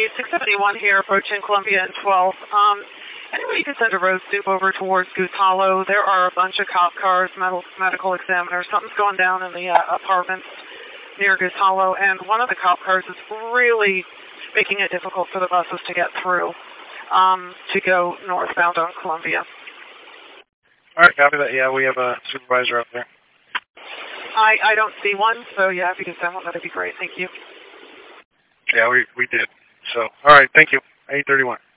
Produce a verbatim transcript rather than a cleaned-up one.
Lee, six seventy-one here, approaching Columbia and twelfth. Um, anyway, you can send a road soup over towards Goose Hollow. There are a bunch of cop cars, medical, medical examiners. Something's going down in the uh, apartments near Goose Hollow, and one of the cop cars is really making it difficult for the buses to get through um, to go northbound on Columbia. All right, copy that. Yeah, we have a supervisor up there. I, I don't see one, so yeah, if you can send one, that'd be great. Thank you. Yeah, we we did. So, all right, thank you. eight thirty-one.